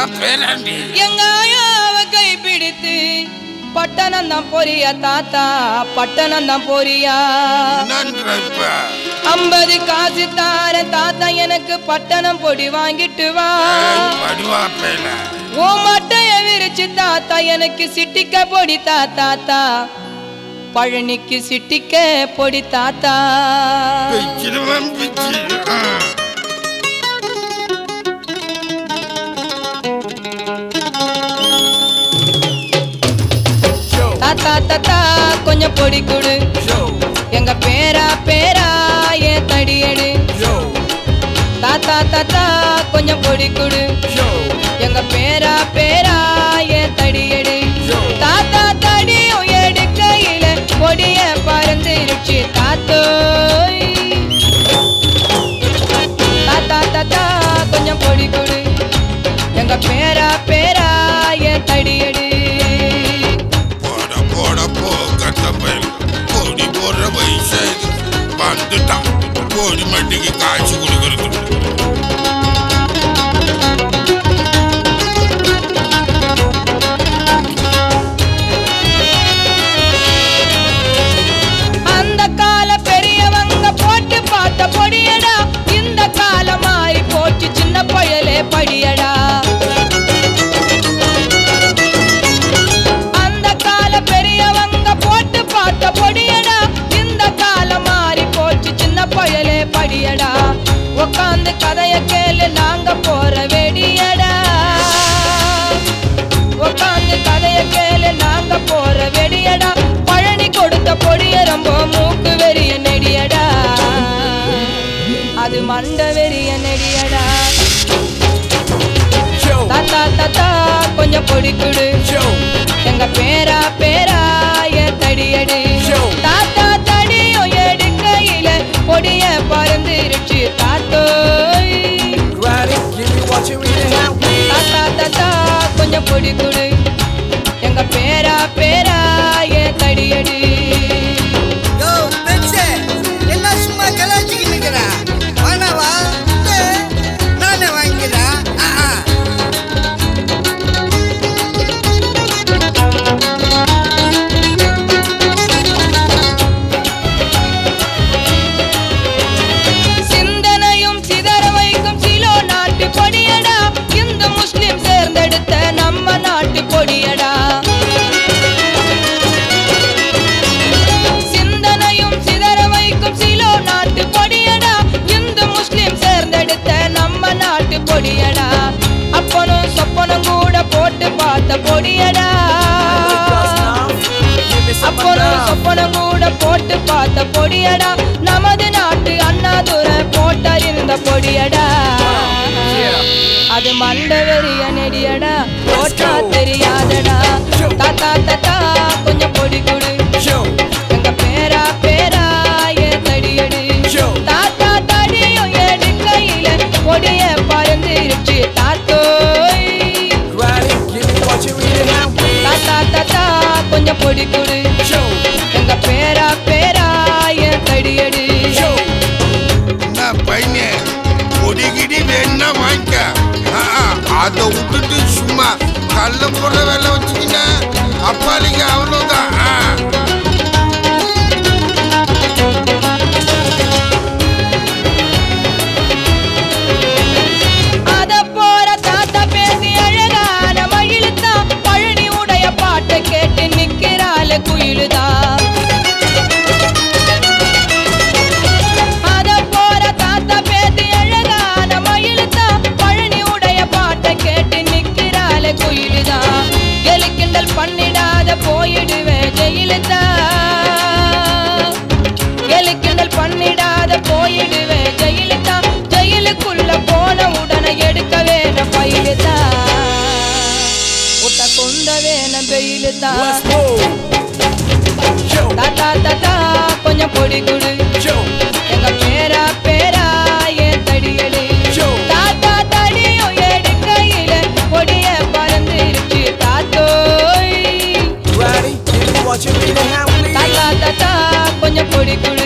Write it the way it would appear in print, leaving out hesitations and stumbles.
எங்க ஆயாவ கை பிடித்து பட்டணம் தான் போறியா தாத்தா, பட்டணம் தான் போறியா? 50 காசு தார தாத்தா, எனக்கு பட்டணம் பொடி வாங்கிட்டு வா. ஓ மட்டைய விரிச்சு தாத்தா, எனக்கு சிட்டிக்க பொடி தாத்தா, பழனிக்கு சிட்டிக்க பொடி தாத்தா. தாத்தா தாத்தா கொஞ்சம் பொடி கொடு, எங்க பேரா ஏ தடியடு. தாத்தா தாத்தா கொஞ்சம் பொடி கொடு, எங்க பேரா ஏ தடியடு. தாத்தா தடியும் எடுக்கையில பொடிய பறந்துருச்சு தாத்தோய். தாத்தா தாத்தா கொஞ்சம் பொடி கொடு, எங்க பேரா ஏ தடியடு. கோடி மட்டிக்கு காய்ச்சி கொடுக்கறது. அந்த கால பெரியவங்க போட்டு பார்த்த பொடியடா, இந்த கால மாறி போச்சு சின்ன பயலே படியடா. அந்த கால பெரியவங்க போட்டு பார்த்த பொடியடா, இந்த கால மாறி போச்சு சின்ன பயலே படியடா. உக்காந்து கதைய கேளு நாங்க போற வெடியடா, உக்காந்து கதைய கேளு நாங்க போற வெடியடா. பழனி கொடுத்த பொடிய ரொம்ப மூக்கு வெறிய நெடியடா, அது மண்ட வெறிய நெடியடா. தாத்தா தாத்தா கொஞ்சம் பொடி கொடு, எங்க பேரா ஏ தடியடி. தாத்தா தடியும் எடுக்கையில பொடிய பறந்துருச்சு தாத்தோய். தாத்தா தாத்தா கொஞ்சம் பொடி கொடு, எங்க பேரா ஏ தடியடி. என்ன சும்மா கலாச்சிக்கிட்டு இருக்கிறா? வானவா நானே வாங்கிக்கிறா. சிந்தனையும் சிதற வைக்கும் சிலோ நாட்டு பொடியடா, இந்து முஸ்லிம் சேர்ந்தெடுத்த நம்ம நாட்டு பொடியடா. சிந்தனையும் சிதற வைக்கும் சிலோ நாட்டு பொடியடா, இந்து முஸ்லிம் சேர்ந்தெடுத்த நம்ம நாட்டு பொடியடா. அப்பனும் சொப்பனும் கூட போட்டு பார்த்த பொடியடா, அப்பனும் சொப்பனும் கூட போட்டு பார்த்த பொடியடா. நமது நாட்டு அண்ணாதுரை போட்டறிந்த பொடியடா, அது மண்ட வெறிய நெடியடா, போட்டா தெரியாதடா. தாத்தா தாத்தா கொஞ்சம் பொடி கொடு, எங்க பேரா ஏ தடியடு. தாத்தா தடியும் எடுக்கையில பொடிய பறந்துருச்சு தாத்தோய். தாத்தா தாத்தா கொஞ்சம் பொடி கொடு, எங்க பேரா ஏ தடியடு. பையனே பொடிகிடி வேணா வாங்கிக்க, அதை விட்டுட்டு சும்மா கல்ல போடுற வேலை வச்சுக்கிட்ட அப்பாலிக்கு அவ்வளவுதான். அத போற தாத்தா பேசி அழகான மயிலுதான், பழனி உடைய பாட்டை கேட்டு நிக்கிறாள் குயிலுதான். அத போற தாத்தா பேசி அழகான மயிலுதான், பழனி உடைய பாட்டை கேட்டு நிக்கிறாள் குயிலுதான். எலிக்கிண்டல் பண்ணிடாத போயிடுவேன் ஜெயிலுதான், எலிக்கிண்டல் பண்ணிடாத போயிடுவேன் ஜெயிலுதான். ஜெயிலுக்குள்ள போன உடனே எடுக்க வேணும் பயிலுதான், உட்ட கொண்ட வேணும் வெயிலுதான். தாத்தா தாத்தா கொஞ்சம் பொடி கொடு, எங்க பேரா ஏ தடியடி. தாத்தா தடியும் எடுக்கையில பொடிய பறந்துருச்சு தாத்தோய். தாத்தா தாத்தா கொஞ்சம் பொடி கொடு,